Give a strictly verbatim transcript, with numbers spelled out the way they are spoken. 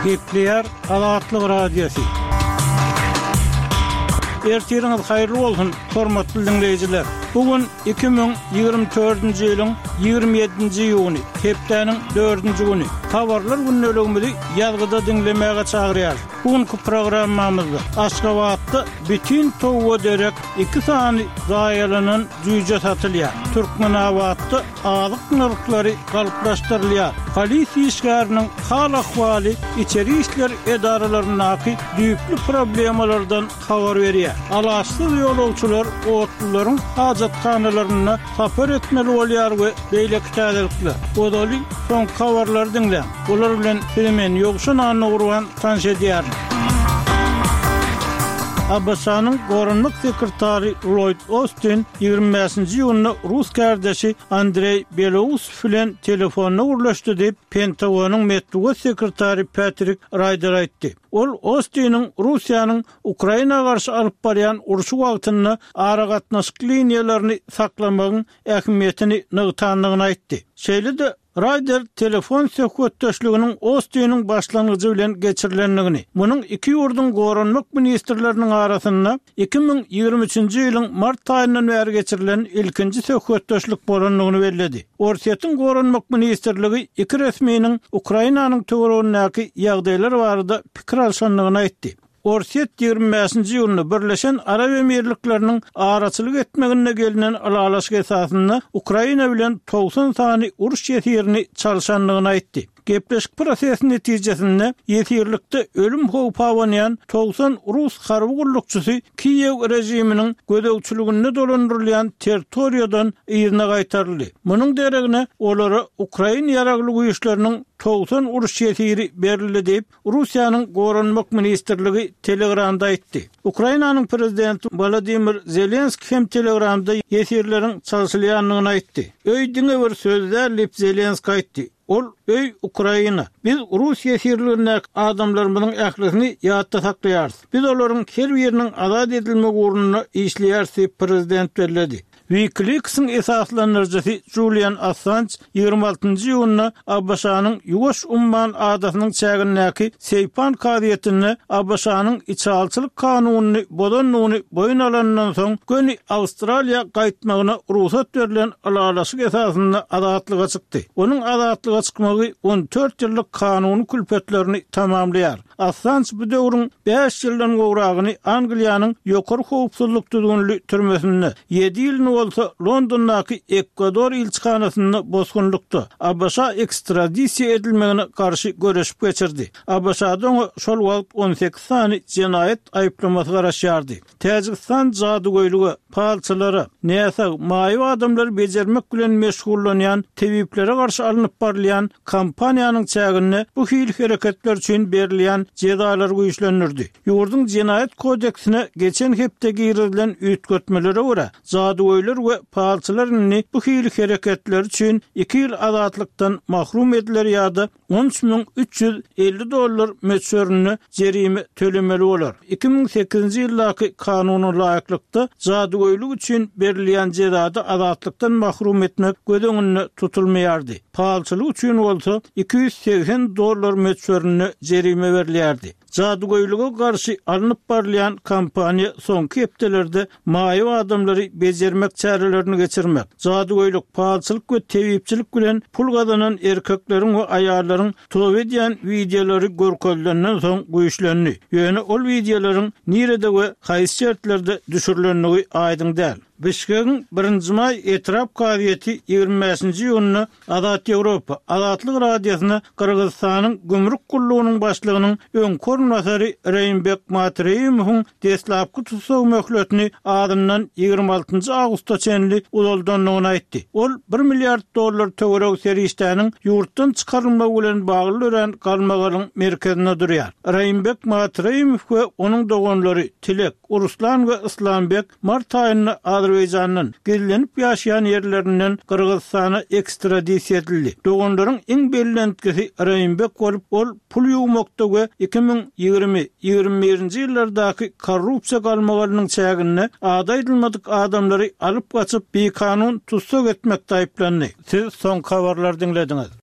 Gepleyer Azatlyk Radiosu. Ertiriniz hayırlı olsun, hormatly dinleyijiler. Bugün iki bin ýygrimi dördünji ýylyň ýygrimi ýedinji ýuny, hepdeniň dördünji güni. Habarlar günnelegimizi ýazgyda dinlemäge çagyrýar. Bugünkü programmamyzda Aşgabatda bütün towa derek iki sany zaýalanan jüýje satylýar. Türkmenabatda azyk narklary galyplaşdyrylýar. Polisiýa işgäriniň hal ahwaly içeri işler edaralarynyňky düýpli problemalardan habar berýär. Alaşsyz ýolawçylar otlaryň hajatkanalarına safar etmeli bolýar we beýle kitadyklar. Odaly son habarlar dinle. Olar bilen hemen ýogşan anyny urwan tanşedýär. A B S-nyň Gorunluk sekretary Lloyd Austin ýygrimi beşinji ýylyny Rus kardeşi Andrey Belousov bilen telefonna urlaşdy diýip Pentagonyň medeniýet sekretary Patrick Ryder aýtdy. Ol Austin'in Russiýanyň Ukraina garşy alyp barýan uruşy wagtyny ara gatnaşyk liniýalaryny saklamagyň ähmiýetini nygtanlygyny aýtdy. Şeýle-de Ryder telefon söhbetdeşliginiň Austin'in başlangyjy bilen geçirilenligini, munyň iki ýurdun gorunluk ministrleriniň arasynda iki bin ýygrimi üçinji ýylyň mart aýyndan bäri geçirilen ilkinji söhbetdeşlik bolanlygyny bellädi. Orsiýetiň gorunluk ministrligi iki resminiň Ukrainanyň töweregindäki ýagdaýlar barada pikir alşanlygyny aýtdy. Orsiýet ýygrimi beşinji ýylyny Birleşen Arab Emirlikleriniň araçylyk etmegine gelinen alalaşyk esasynda Ukraina bilen togsan sany uruş ýetirini çalşanlygyny aýtdy. Gepleşik prosesinin netijesinde yetirlikte ölüm howpy awanyan togsan Rus harby gullukçysy Kiyew rejiminiň gödegçiligine dolandyrylýan territoriýadan ýerine gaýtaryldy. Munyň deregine olara Ukraina ýaragly güýçleriniň togsan uruş ýetiri berildi diýip Russiýanyň gorunluk ministrligi Telegramda aýtdy. Ukrainanyň prezidenti Volodymyr Zelenski hem Telegramda ýetirleriň çalşylýanlygyny aýtdy. Öýdüňe bir sözler Zelenski aýtdy. Ol öy Ukraina. Biz Russiýa sirlerine adamlarymyzyň ählisini ýatda saklaýarys. Biz olaryň her biriniň azad edilmek ugruna işleýäris prezident bellädi. WikiLeaks'ın esaslanırcısı Julian Assange ýygrimi altynji ýylyny A B S-nyň ýuwaş umman adatynyň çägindäki Seypan kadiýetini A B S-nyň içalçylyk kanunyny bodanlygyny boyun alandan soň göni Awstraliýa gaýtmagyna ruhsat berilen alalaşyk esasynda azatlyga çykdy. Onuň azatlyga çykmagy on dört ýyllyk kanuny külpetlerini tamamlaýar. Assange bu döwrüň beş ýyldan gowragyny Angliýanyň ýokary howpsuzlyk düzgünlüği türmesinde ýedi ýyl bolsa Londondaky Ekwador ilçikanasyna bosgunlukda A B S ekstradisiýa edilmegine garşy göreşip geçirdi. A B S-da şol wagt on sekiz sany jenaýet aýplamasy garaşýardy. Täjikistan jadugoýlugy palçylara, näse maýy adamlar bejermek bilen meşgullanýan tebiplere garşy alınıp barylýan kampaniýanyň çägine bu hil hereketler üçin berilýän jezalar güýçlendirdi. Ýurdun jenaýet kodeksine geçen hepde girilen üýtgetmelere görä jadugoýlar we palçylaryny bu hil hereketler üçin iki ýyl azatlykdan mahrum ediler ýa-da on üç bin üç ýüz elli dollar meçörüni jerime tölemeli bolar. iki bin sekizinji ýyldaky kanuny laýyklykda jadugoýluk üçin berilýän jezada azatlykdan mahrum etmek gödeňine tutulmaýardy. Palçylyk üçin bolsa iki yüz seksen dollar meçörüni jerime berilýärdi. Jadugoýluga garşy alınıp barylýan kampaniýa soňky hepdelerde maýy adamlary bejermek çärelerini geçirmek, jadugoýluk, palçylyk we tebipçilik bilen pul gazanan erkekleriň we aýallaryň tow edýän videolary görkezlenden soň güýçlendi. Ýöne ol videolaryň nirede we haýsy şertlerde düşürilenligi aýdyň däl. Bişkek'in birinji may etiraf kadiýeti ýygrimi beşinji ýylyny Azat Ýewropa Azatlyk radiosyna Kyrgyzstanyň gümrük gullugynyň başlygynyň öňkör nazary Reýnbek Matreýemowyň deslapky tutsaw möhletini adından ýygrimi altynji awgustda çenli uzaldanlygyny aýtdy. Ol bir milliard dollar töwerek serişdäniň ýurtdan çykarylmagy bilen bagly galmagalyň merkezinde durýar. Reýnbek Matreýemow we onuň doganlary Tilek, Uruslan we Islambek mart aýyna Azerbaýjanyň gizlenip ýaşaýan ýerlerinden Kyrgyzstana ekstradisiýa edildi. Doganlaryň iň bellentkisi Reýnbek bolup ol pul ýuwmakda we iki bin ýygrimi ýygrimi birinji ýyllardaky korrupsiýa galmagalynyň çägine ada edilmedik adamlary alyp gaçyp bir kanun tutsak etmekde aýplandy. Siz soň habarlar dinlediňiz.